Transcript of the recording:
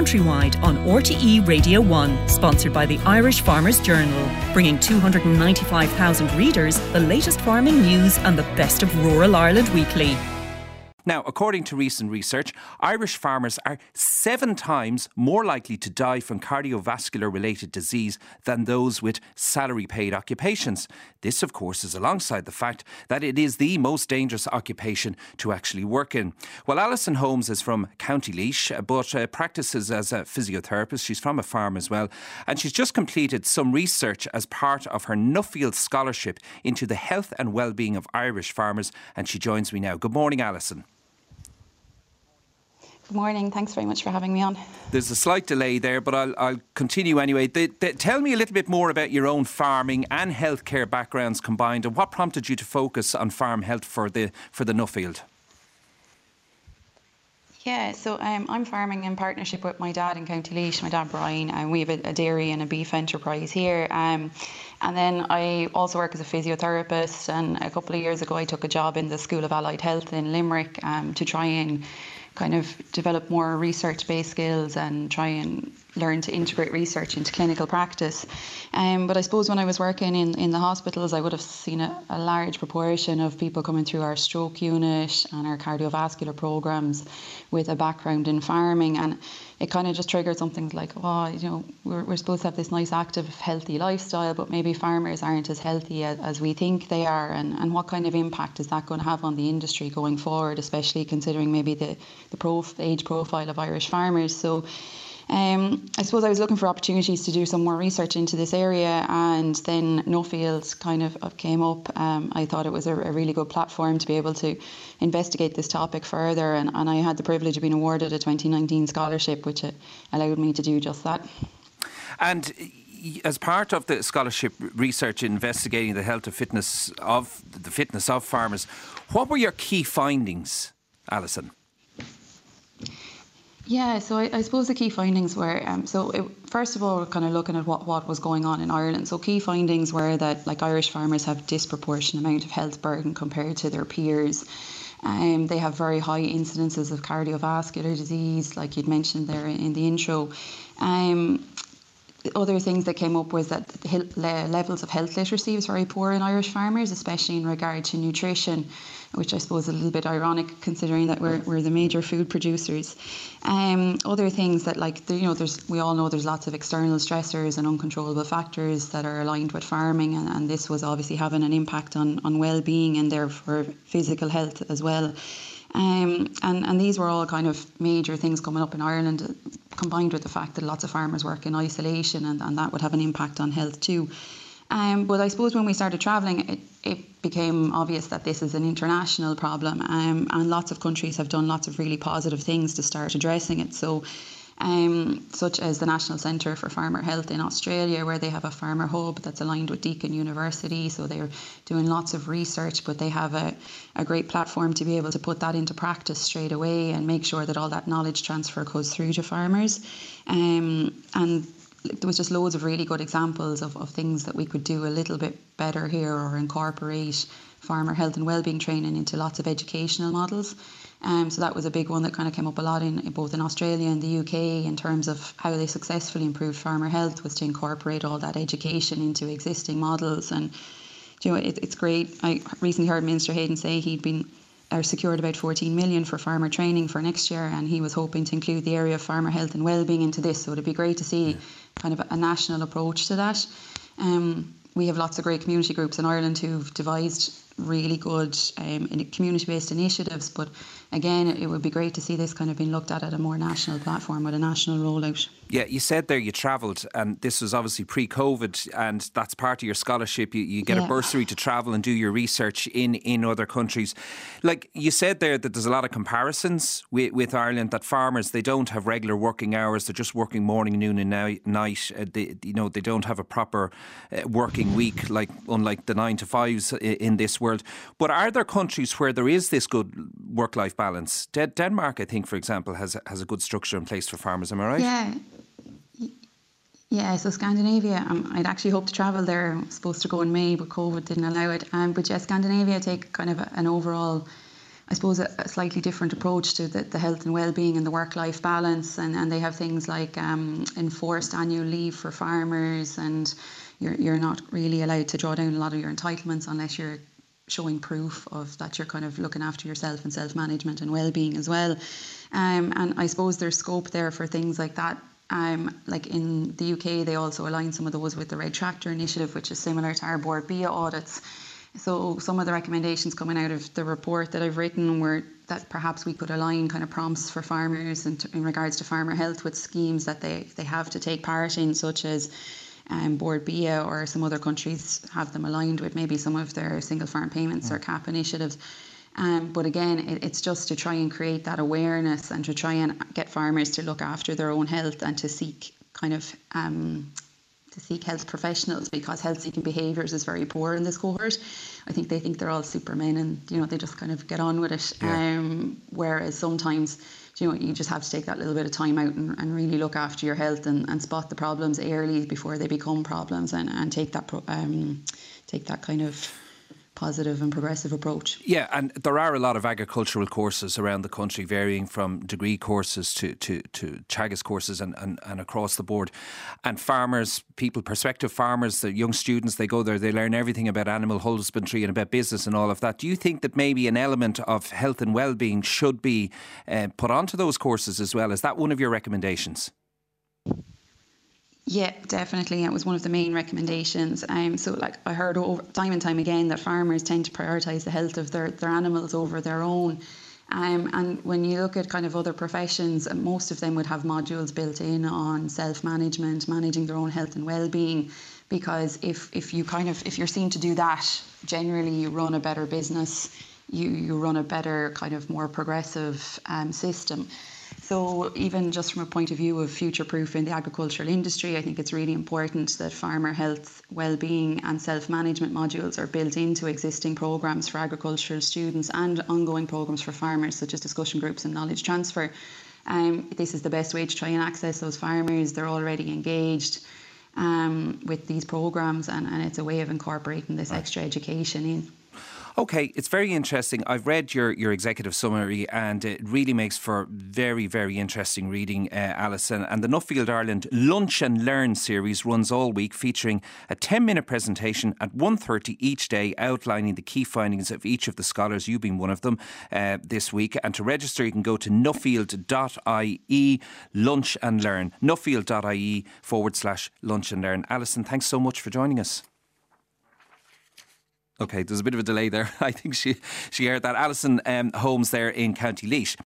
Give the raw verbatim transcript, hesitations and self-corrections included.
countrywide on R T E Radio one, sponsored by the Irish Farmers Journal, bringing two hundred ninety-five thousand readers the latest farming news and the best of rural Ireland weekly. Now, according to recent research, Irish farmers are seven times more likely to die from cardiovascular-related disease than those with salary-paid occupations. This, of course, is alongside the fact that it is the most dangerous occupation to actually work in. Well, Alison Holmes is from County Laois, but uh, practices as a physiotherapist. She's from a farm as well. And she's just completed some research as part of her Nuffield Scholarship into the health and well-being of Irish farmers. And she joins me now. Good morning, Alison. Good morning. Thanks very much for having me on. There's a slight delay there, but I'll, I'll continue anyway. The, the, tell me a little bit more about your own farming and healthcare backgrounds combined, and what prompted you to focus on farm health for the for the Nuffield? Yeah, so um, I'm farming in partnership with my dad in County Laois, my dad Brian, and we have a, a dairy and a beef enterprise here. Um, and then I also work as a physiotherapist, and a couple of years ago I took a job in the School of Allied Health in Limerick um, to try and kind of develop more research-based skills and try and learn to integrate research into clinical practice. Um, but I suppose when I was working in, in the hospitals, I would have seen a, a large proportion of people coming through our stroke unit and our cardiovascular programs with a background in farming. And it kind of just triggered something like, oh, you know, we're, we're supposed to have this nice, active, healthy lifestyle, but maybe farmers aren't as healthy as, as we think they are. And, and what kind of impact is that going to have on the industry going forward, especially considering maybe the, the prof, age profile of Irish farmers. So Um, I suppose I was looking for opportunities to do some more research into this area, and then Nuffield kind of came up. Um, I thought it was a, a really good platform to be able to investigate this topic further, and, and I had the privilege of being awarded a twenty nineteen scholarship, which allowed me to do just that. And as part of the scholarship research investigating the health and fitness of the fitness of farmers, what were your key findings, Alison? Yeah, so I, I suppose the key findings were, um, so it, first of all, kind of looking at what, what was going on in Ireland. So key findings were that like Irish farmers have disproportionate amount of health burden compared to their peers. Um, they have very high incidences of cardiovascular disease, like you'd mentioned there in the intro. Um, Other things that came up was that the levels of health literacy was very poor in Irish farmers, especially in regard to nutrition, which I suppose is a little bit ironic considering that we're we're the major food producers. Um, other things that, like, you know, there's we all know there's lots of external stressors and uncontrollable factors that are aligned with farming, and, and this was obviously having an impact on on well-being and therefore physical health as well. Um, and, and these were all kind of major things coming up in Ireland, combined with the fact that lots of farmers work in isolation, and, and that would have an impact on health too. Um, but I suppose when we started travelling, it, it became obvious that this is an international problem, um, and lots of countries have done lots of really positive things to start addressing it. So, um, such as the National Centre for Farmer Health in Australia, where they have a farmer hub that's aligned with Deakin University. So they're doing lots of research, but they have a, a great platform to be able to put that into practice straight away and make sure that all that knowledge transfer goes through to farmers. Um, and there was just loads of really good examples of, of things that we could do a little bit better here, or incorporate farmer health and wellbeing training into lots of educational models. Um, so that was a big one that kind of came up a lot in both in Australia and the U K in terms of how they successfully improved farmer health, was to incorporate all that education into existing models. And you know, it, it's great. I recently heard Minister Hayden say he'd been or secured about fourteen million for farmer training for next year, and he was hoping to include the area of farmer health and wellbeing into this. So it'd be great to see kind of a national approach to that. Um, we have lots of great community groups in Ireland who've devised really good um, community-based initiatives, but again, it would be great to see this kind of being looked at at a more national platform with a national rollout. Yeah, you said there you travelled, and this was obviously pre-COVID, and that's part of your scholarship. You, you get yeah. a bursary to travel and do your research in, in other countries. Like you said there, that there's a lot of comparisons with, with Ireland, that farmers, they don't have regular working hours. They're just working morning, noon and night. Uh, they, you know, they don't have a proper uh, working week, like unlike the nine to fives in this world. But are there countries where there is this good work-life balance? De- Denmark, I think, for example, has has a good structure in place for farmers. Am I right? Yeah. Yeah, so Scandinavia, um, I'd actually hoped to travel there. I was supposed to go in May, but COVID didn't allow it. Um, but yeah, Scandinavia take kind of a, an overall I suppose, a, a slightly different approach to the, the health and well-being and the work-life balance. And, and they have things like um, enforced annual leave for farmers, and you're, you're not really allowed to draw down a lot of your entitlements unless you're showing proof of that you're kind of looking after yourself and self-management and well-being as well. Um, and I suppose there's scope there for things like that. Um, like in the U K, they also align some of those with the Red Tractor Initiative, which is similar to our Board B I A audits. So some of the recommendations coming out of the report that I've written were that perhaps we could align kind of prompts for farmers in, in regards to farmer health with schemes that they, they have to take part in, such as Um, Board B I A, or some other countries have them aligned with maybe some of their single farm payments mm. or C A P initiatives. Um, but again, it, it's just to try and create that awareness and to try and get farmers to look after their own health and to seek kind of um, to seek health professionals, because health seeking behaviours is very poor in this cohort. I think they think they're all supermen and, you know, they just kind of get on with it. Yeah. Um, whereas sometimes, you know, you just have to take that little bit of time out and, and really look after your health and, and spot the problems early before they become problems, and, and take that pro, um, take that kind of positive and progressive approach. Yeah, and there are a lot of agricultural courses around the country, varying from degree courses to, to, to Teagasc courses and, and, and across the board. And farmers, people, prospective farmers, the young students, they go there, they learn everything about animal husbandry and about business and all of that. Do you think that maybe an element of health and well-being should be uh, put onto those courses as well? Is that one of your recommendations? Yeah, definitely. It was one of the main recommendations. Um, so, like, I heard over, time and time again that farmers tend to prioritise the health of their, their animals over their own. Um, and when you look at kind of other professions, most of them would have modules built in on self-management, managing their own health and well-being. Because if, if you kind of if you're seen to do that, generally you run a better business, you you run a better kind of more progressive um, system. So even just from a point of view of future-proofing the agricultural industry, I think it's really important that farmer health, well-being and self-management modules are built into existing programmes for agricultural students and ongoing programmes for farmers, such as discussion groups and knowledge transfer. Um, this is the best way to try and access those farmers. They're already engaged um, with these programmes, and, and it's a way of incorporating this extra education in. Okay, it's very interesting. I've read your, your executive summary, and it really makes for very, very interesting reading, uh, Alison. And the Nuffield Ireland Lunch and Learn series runs all week, featuring a ten-minute presentation at one thirty each day, outlining the key findings of each of the scholars, you being one of them, uh, this week. And to register, you can go to nuffield dot I E Lunch and Learn. nuffield dot I E forward slash Lunch and Learn. Alison, thanks so much for joining us. Okay, there's a bit of a delay there. I think she, she heard that. Alison um, Holmes there in County Laois.